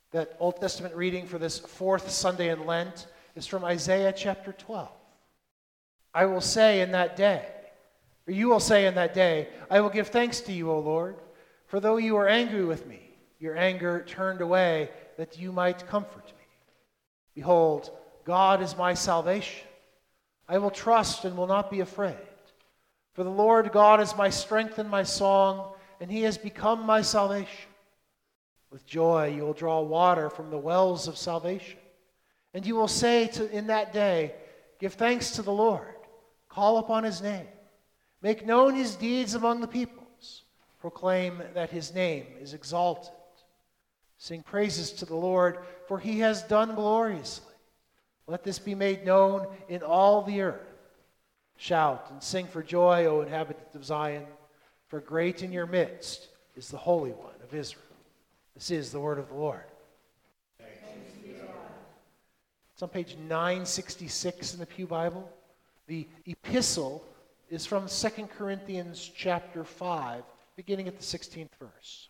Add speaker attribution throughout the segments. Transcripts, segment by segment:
Speaker 1: That Old Testament reading for this fourth Sunday in Lent is from Isaiah chapter 12. I will say in that day, or you will say in that day, I will give thanks to you, O Lord, for though you were angry with me, your anger turned away that you might comfort me. Behold, God is my salvation. I will trust and will not be afraid. For the Lord God is my strength and my song, and he has become my salvation. With joy you will draw water from the wells of salvation. And you will say in that day, give thanks to the Lord, call upon his name. Make known his deeds among the peoples. Proclaim that his name is exalted. Sing praises to the Lord, for he has done gloriously. Let this be made known in all the earth. Shout and sing for joy, O inhabitants of Zion, for great in your midst is the Holy One of Israel. This is the word of the Lord.
Speaker 2: Thanks be to God.
Speaker 1: It's on page 966 in the Pew Bible. The epistle is from 2 Corinthians chapter 5, beginning at the 16th verse.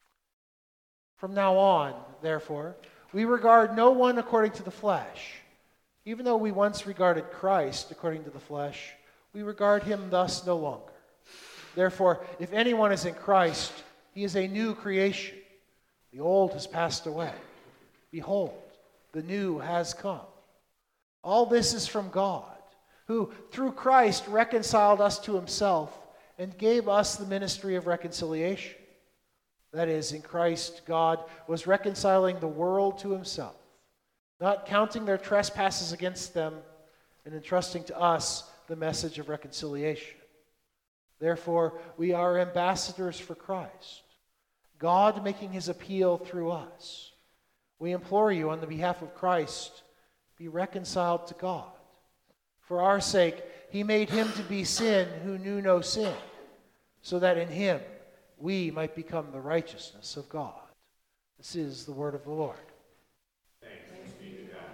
Speaker 1: From now on, therefore, we regard no one according to the flesh. Even though we once regarded Christ according to the flesh, we regard him thus no longer. Therefore, if anyone is in Christ, he is a new creation. The old has passed away. Behold, the new has come. All this is from God, who through Christ reconciled us to himself and gave us the ministry of reconciliation. That is, in Christ, God was reconciling the world to himself, not counting their trespasses against them, and entrusting to us the message of reconciliation. Therefore, we are ambassadors for Christ, God making his appeal through us. We implore you on the behalf of Christ, be reconciled to God. For our sake, he made him to be sin who knew no sin, so that in him we might become the righteousness of God. This is the word of the Lord.
Speaker 2: Thanks be to God.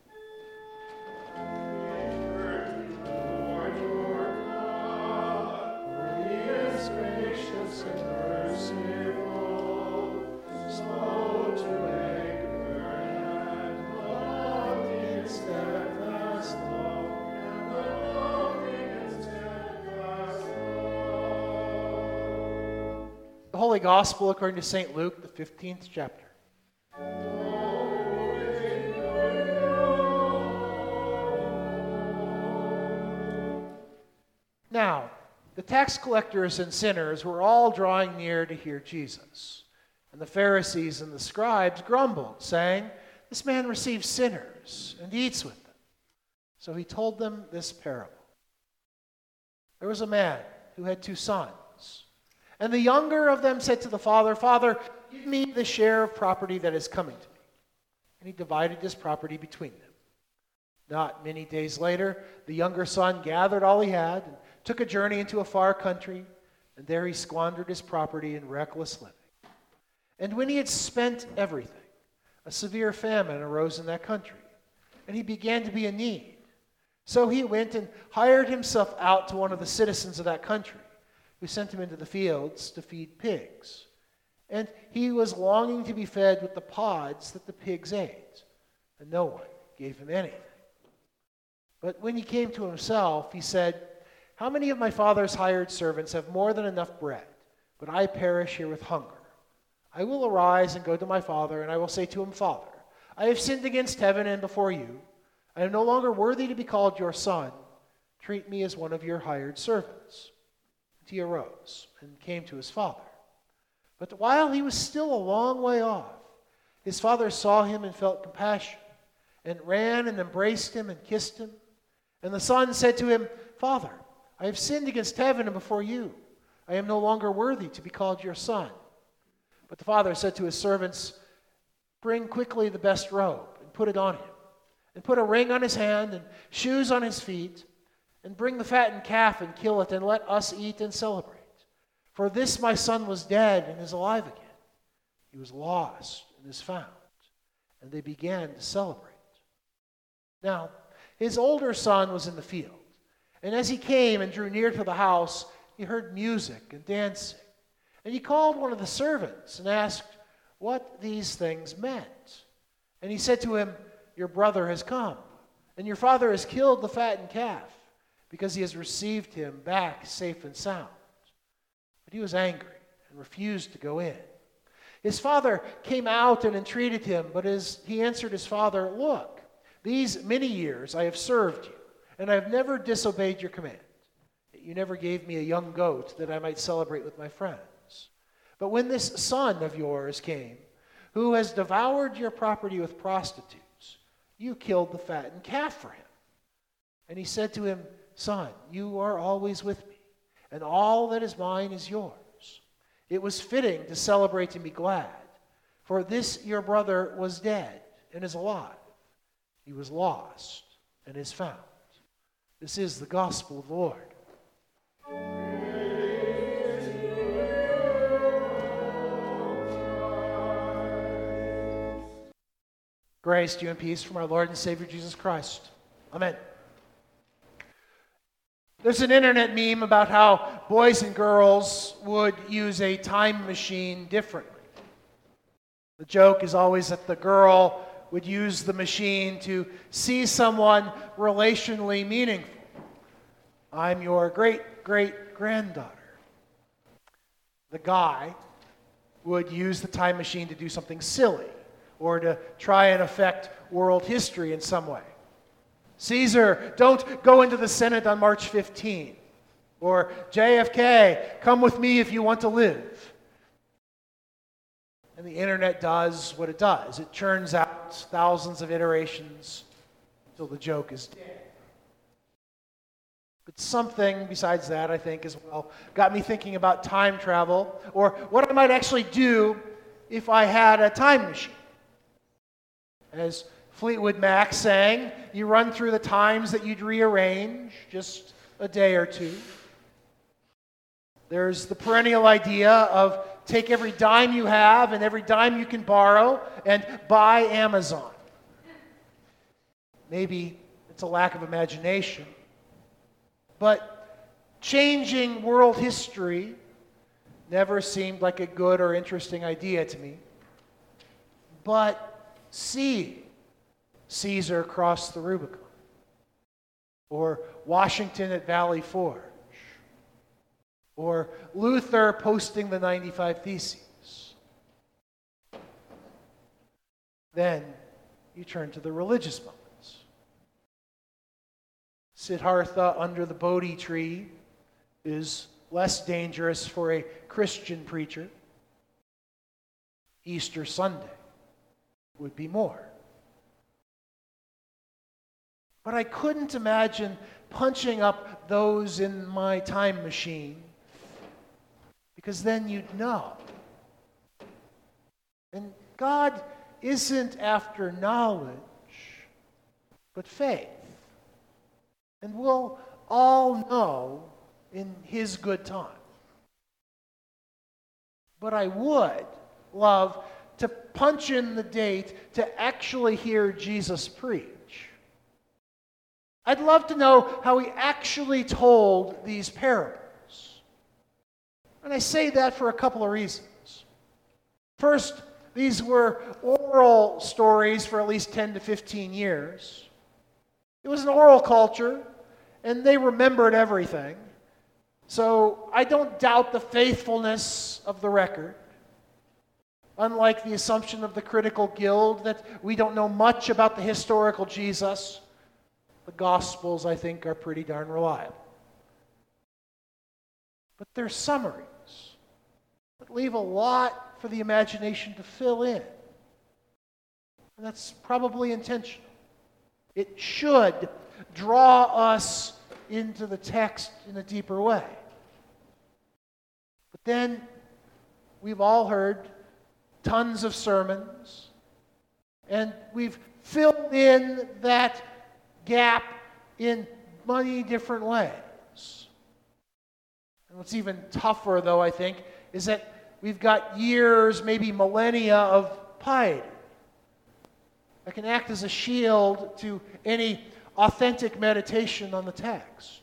Speaker 2: Turn to the Lord your God, for he is gracious and merciful, slow to anger and longing in steadfast love, and longing in steadfast love.
Speaker 1: The Holy Gospel according to St. Luke, the 15th chapter. Now, the tax collectors and sinners were all drawing near to hear Jesus. And the Pharisees and the scribes grumbled, saying, this man receives sinners and eats with them. So he told them this parable. There was a man who had 2 sons. And the younger of them said to the father, Father, give me the share of property that is coming to me. And he divided his property between them. Not many days later, the younger son gathered all he had and took a journey into a far country, and there he squandered his property in reckless living. And when he had spent everything, a severe famine arose in that country, and he began to be in need. So he went and hired himself out to one of the citizens of that country, who sent him into the fields to feed pigs. And he was longing to be fed with the pods that the pigs ate, and no one gave him anything. But when he came to himself, he said, how many of my father's hired servants have more than enough bread, but I perish here with hunger? I will arise and go to my father, and I will say to him, Father, I have sinned against heaven and before you. I am no longer worthy to be called your son. Treat me as one of your hired servants. And he arose and came to his father. But while he was still a long way off, his father saw him and felt compassion, and ran and embraced him and kissed him. And the son said to him, Father, I have sinned against heaven and before you. I am no longer worthy to be called your son. But the father said to his servants, bring quickly the best robe and put it on him, and put a ring on his hand and shoes on his feet, and bring the fattened calf and kill it, and let us eat and celebrate. For this my son was dead and is alive again. He was lost and is found. And they began to celebrate. Now, his older son was in the field, and as he came and drew near to the house, he heard music and dancing. And he called one of the servants and asked, what these things meant. And he said to him, "Your brother has come, and your father has killed the fattened calf, because he has received him back safe and sound." But he was angry and refused to go in. His father came out and entreated him, but he answered his father, "Look, these many years I have served you, and I have never disobeyed your command. You never gave me a young goat that I might celebrate with my friends. But when this son of yours came, who has devoured your property with prostitutes, you killed the fattened calf for him." And he said to him, "Son, you are always with me, and all that is mine is yours. It was fitting to celebrate and be glad, for this your brother was dead and is alive. He was lost and is found." This is the gospel of the Lord. Grace to you and peace from our Lord and Savior Jesus Christ. Amen. There's an internet meme about how boys and girls would use a time machine differently. The joke is always that the girl would use the machine to see someone relationally meaningful. "I'm your great-great-granddaughter." The guy would use the time machine to do something silly or to try and affect world history in some way. "Caesar, don't go into the Senate on March 15th. Or JFK, come with me if you want to live. And the internet does what it does. It churns out thousands of iterations until the joke is dead. But something besides that, I think, as well, got me thinking about time travel, or what I might actually do if I had a time machine. As Fleetwood Mac sang, you run through the times that you'd rearrange, just a day or two. There's the perennial idea of take every dime you have and every dime you can borrow and buy Amazon. Maybe it's a lack of imagination, but changing world history never seemed like a good or interesting idea to me. But see Caesar cross the Rubicon, or Washington at Valley Forge, or Luther posting the 95 Theses. Then you turn to the religious moments. Siddhartha under the Bodhi tree is less dangerous for a Christian preacher. Easter Sunday would be more. But I couldn't imagine punching up those in my time machine, because then you'd know. And God isn't after knowledge, but faith. And we'll all know in His good time. But I would love to punch in the date to actually hear Jesus preach. I'd love to know how He actually told these parables. And I say that for a couple of reasons. First, these were oral stories for at least 10 to 15 years. It was an oral culture, and they remembered everything. So I don't doubt the faithfulness of the record. Unlike the assumption of the critical guild that we don't know much about the historical Jesus, the Gospels, I think, are pretty darn reliable. But they're summaries that leave a lot for the imagination to fill in. And that's probably intentional. It should draw us into the text in a deeper way. But then we've all heard tons of sermons, and we've filled in that gap in many different ways. And what's even tougher, though, I think, is that we've got years, maybe millennia of piety that can act as a shield to any authentic meditation on the text.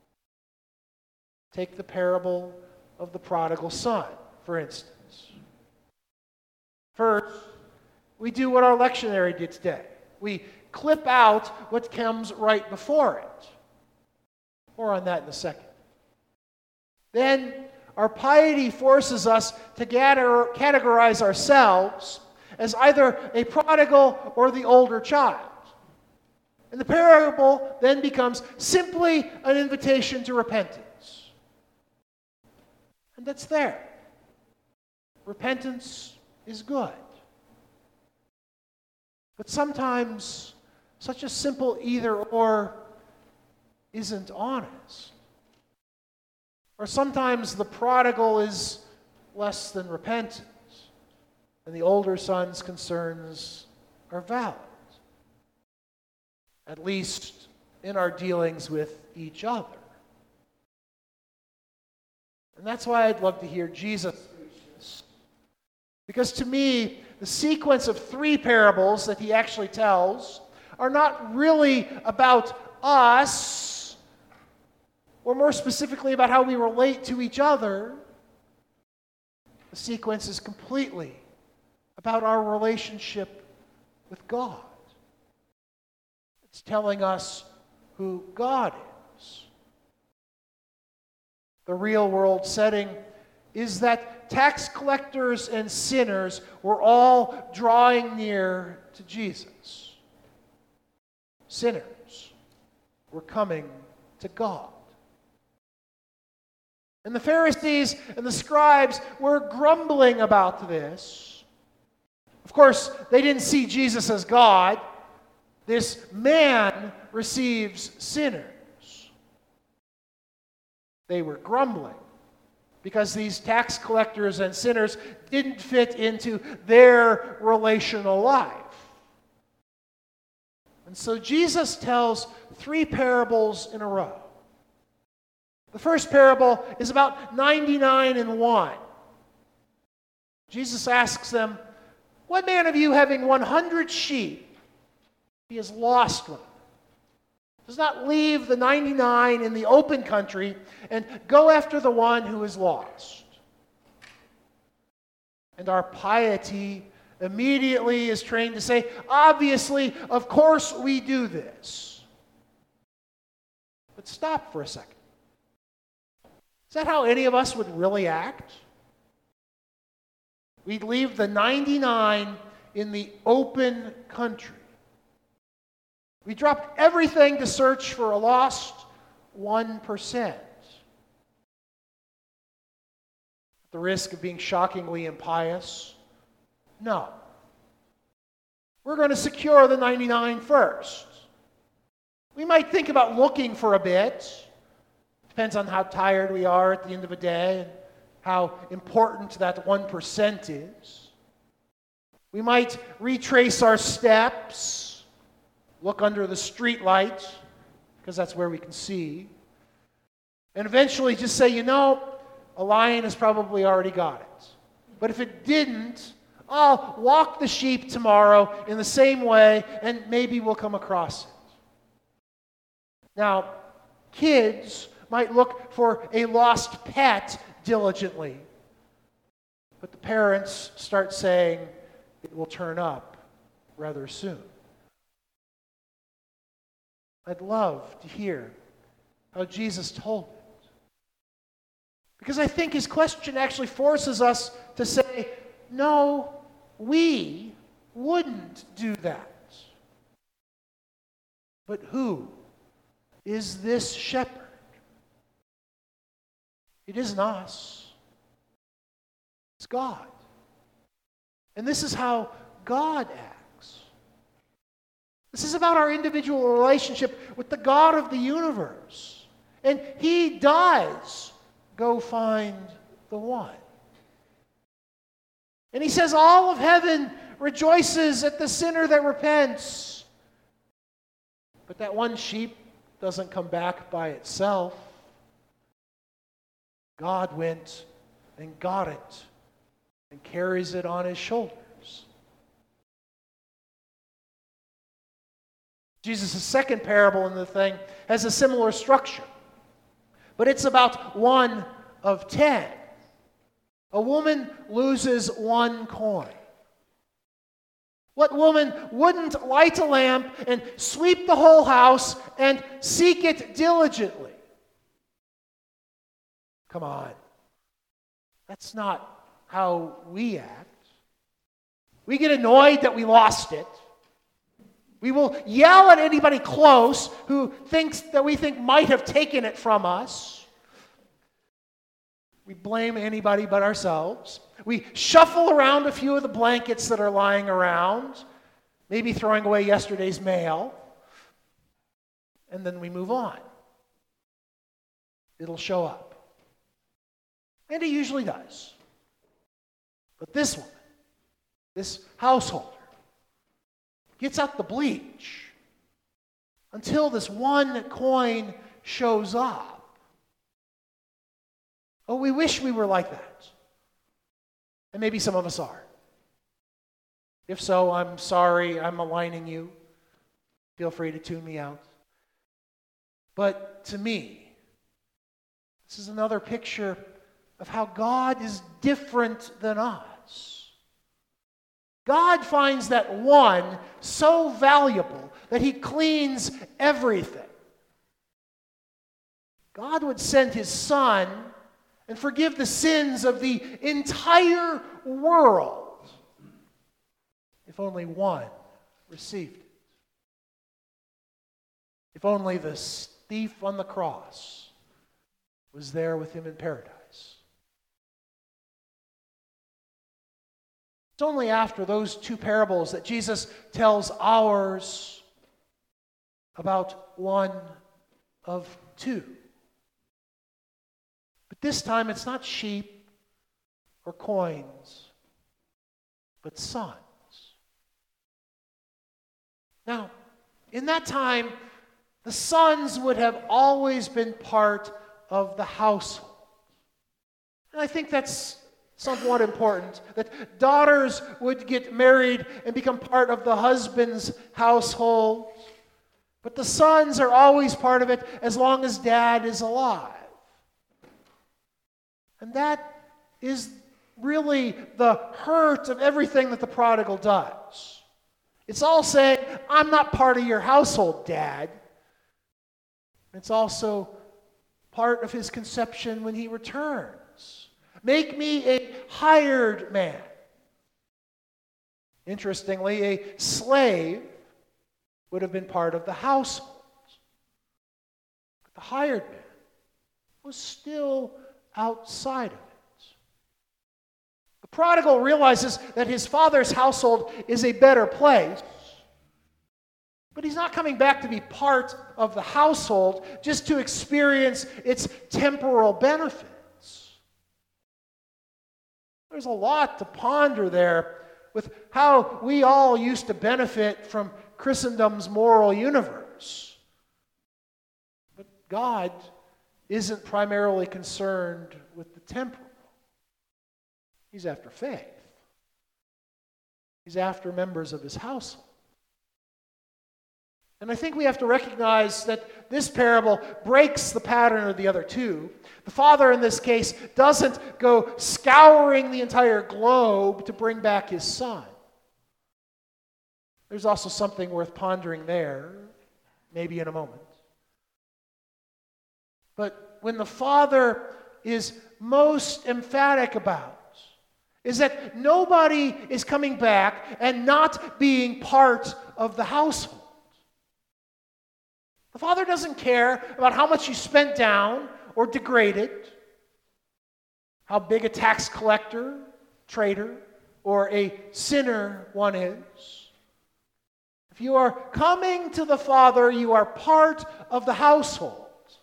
Speaker 1: Take the parable of the prodigal son, for instance. First, we do what our lectionary did today. We clip out what comes right before it. More on that in a second. Then, our piety forces us to categorize ourselves as either a prodigal or the older child. And the parable then becomes simply an invitation to repentance. And that's there. Repentance is good. But sometimes such a simple either-or isn't honest. Or sometimes the prodigal is less than repentant, and the older son's concerns are valid, at least in our dealings with each other. And that's why I'd love to hear Jesus preach this. Because to me, the sequence of 3 parables that he actually tells are not really about us, or more specifically about how we relate to each other. The sequence is completely about our relationship with God. It's telling us who God is. The real world setting is that tax collectors and sinners were all drawing near to Jesus. Sinners were coming to God. And the Pharisees and the scribes were grumbling about this. Of course, they didn't see Jesus as God. This man receives sinners. They were grumbling because these tax collectors and sinners didn't fit into their relational life. And so Jesus tells 3 parables in a row. The first parable is about 99 and 1. Jesus asks them, "What man of you having 100 sheep, he has lost one, does not leave the 99 in the open country and go after the one who is lost?" And our piety immediately is trained to say, obviously, of course we do this. But stop for a second. Is that how any of us would really act? We'd leave the 99 in the open country. We dropped everything to search for a lost 1%. At the risk of being shockingly impious, no. We're going to secure the 99 first. We might think about looking for a bit. Depends on how tired we are at the end of a day and how important that 1% is. We might retrace our steps, look under the street light, because that's where we can see, and eventually just say, a lion has probably already got it. But if it didn't, I'll walk the sheep tomorrow in the same way, and maybe we'll come across it. Now, kids might look for a lost pet diligently, but the parents start saying it will turn up rather soon. I'd love to hear how Jesus told it, because I think his question actually forces us to say, no, we wouldn't do that. But who is this shepherd? It isn't us. It's God. And this is how God acts. This is about our individual relationship with the God of the universe. And he does go find the one. And he says all of heaven rejoices at the sinner that repents. But that one sheep doesn't come back by itself. God went and got it and carries it on his shoulders. Jesus' second parable in the thing has a similar structure, but it's about 1 of 10. A woman loses 1 coin. What woman wouldn't light a lamp and sweep the whole house and seek it diligently? Come on. That's not how we act. We get annoyed that we lost it. We will yell at anybody close who thinks that we think might have taken it from us. We blame anybody but ourselves. We shuffle around a few of the blankets that are lying around, maybe throwing away yesterday's mail, and then we move on. It'll show up. And it usually does. But this woman, this householder, gets out the bleach until this one coin shows up. Oh, we wish we were like that. And maybe some of us are. If so, I'm sorry, I'm maligning you. Feel free to tune me out. But to me, this is another picture of how God is different than us. God finds that one so valuable that he cleans everything. God would send his Son and forgive the sins of the entire world if only one received it. If only the thief on the cross was there with him in paradise. It's only after those two parables that Jesus tells ours about one of two. But this time it's not sheep or coins, but sons. Now, in that time, the sons would have always been part of the household. And I think that's somewhat important, that daughters would get married and become part of the husband's household. But the sons are always part of it as long as dad is alive. And that is really the hurt of everything that the prodigal does. It's all saying, I'm not part of your household, Dad. It's also part of his conception when he returns. Make me a hired man. Interestingly, a slave would have been part of the household. But the hired man was still outside of it. The prodigal realizes that his father's household is a better place, but he's not coming back to be part of the household just to experience its temporal benefits. There's a lot to ponder there with how we all used to benefit from Christendom's moral universe. But God isn't primarily concerned with the temporal. He's after faith. He's after members of his household. And I think we have to recognize that this parable breaks the pattern of the other two. The father, in this case, doesn't go scouring the entire globe to bring back his son. There's also something worth pondering there, maybe in a moment. But when the father is most emphatic about is that nobody is coming back and not being part of the household. The father doesn't care about how much you spent down or degraded, how big a tax collector, traitor, or a sinner one is. If you are coming to the Father, you are part of the household.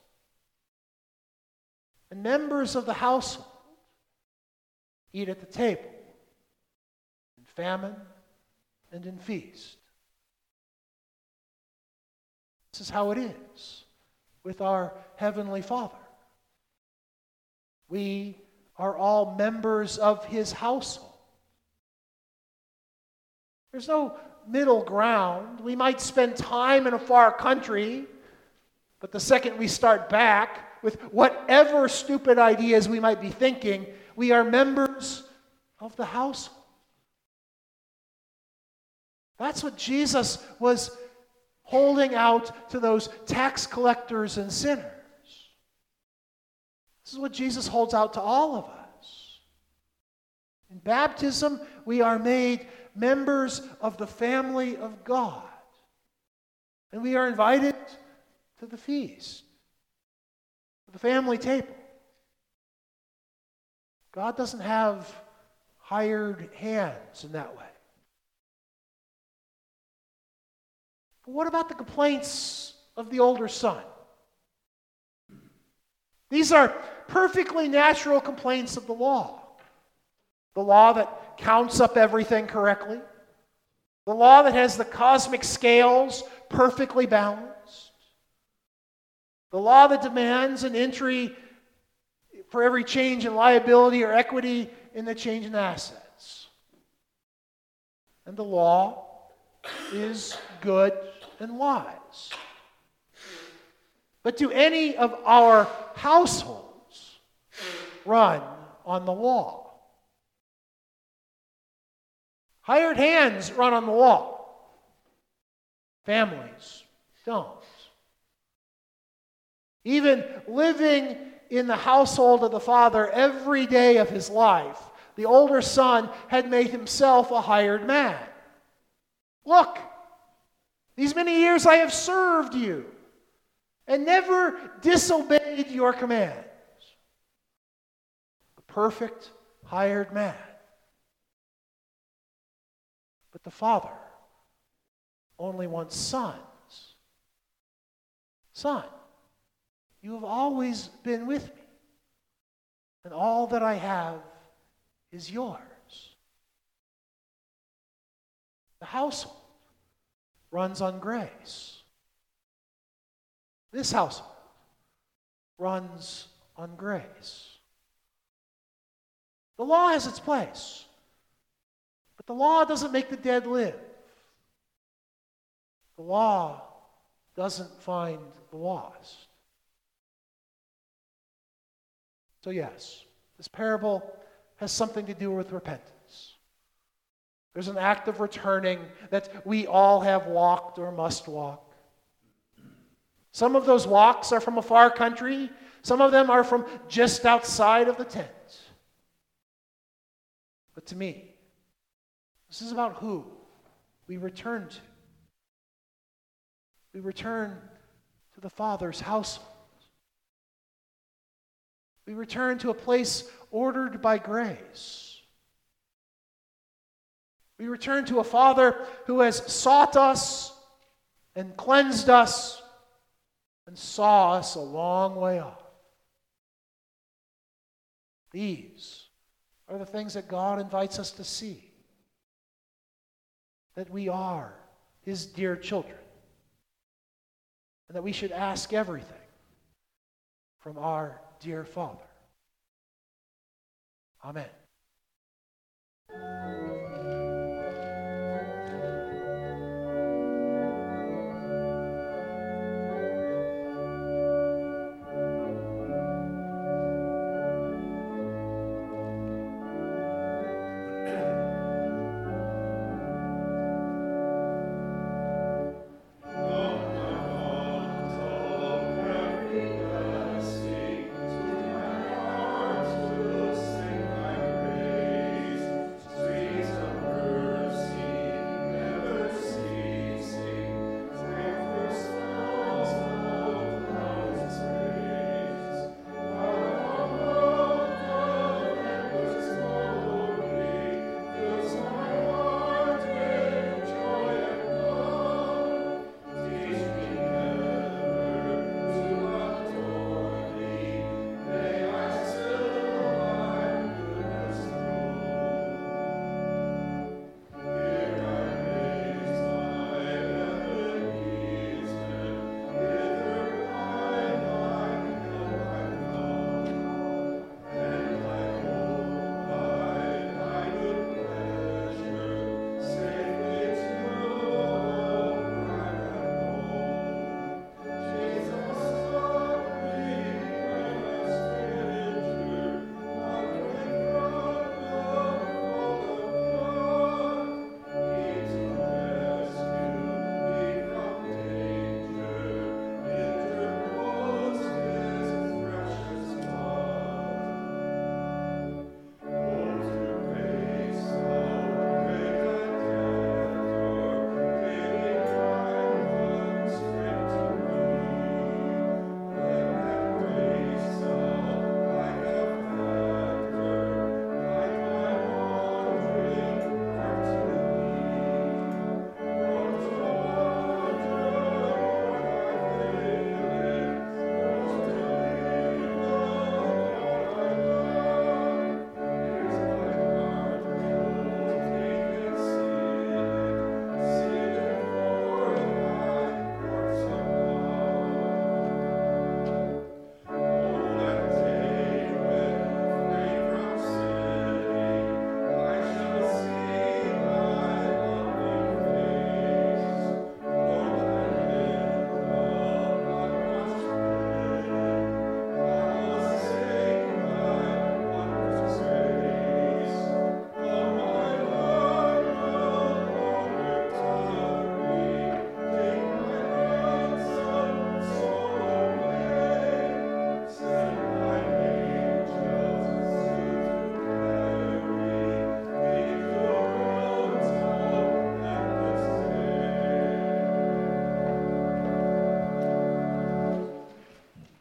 Speaker 1: And members of the household eat at the table, in famine and in feast. This is how it is with our Heavenly Father. We are all members of His household. There's no middle ground. We might spend time in a far country, but the second we start back with whatever stupid ideas we might be thinking, we are members of the household. That's what Jesus was holding out to those tax collectors and sinners. This is what Jesus holds out to all of us. In baptism, we are made members of the family of God. And we are invited to the feast, to the family table. God doesn't have hired hands in that way. But what about the complaints of the older son? These are perfectly natural complaints of the law. The law that counts up everything correctly. The law that has the cosmic scales perfectly balanced. The law that demands an entry for every change in liability or equity in the change in assets. And the law is good and wise. But do any of our households run on the law? Hired hands run on the law. Families don't. Even living in the household of the father every day of his life, the older son had made himself a hired man. Look, these many years I have served you and never disobeyed your commands. The perfect hired man. But the father only wants sons. Son, you have always been with me, and all that I have is yours. The household runs on grace. This household runs on grace. The law has its place, but the law doesn't make the dead live. The law doesn't find the lost. So yes, this parable has something to do with repentance. There's an act of returning that we all have walked or must walk. Some of those walks are from a far country. Some of them are from just outside of the tent. But to me, this is about who we return to. We return to the Father's household. We return to a place ordered by grace. We return to a Father who has sought us and cleansed us and saw us a long way off. These are the things that God invites us to see. That we are His dear children. And that we should ask everything from our dear Father. Amen.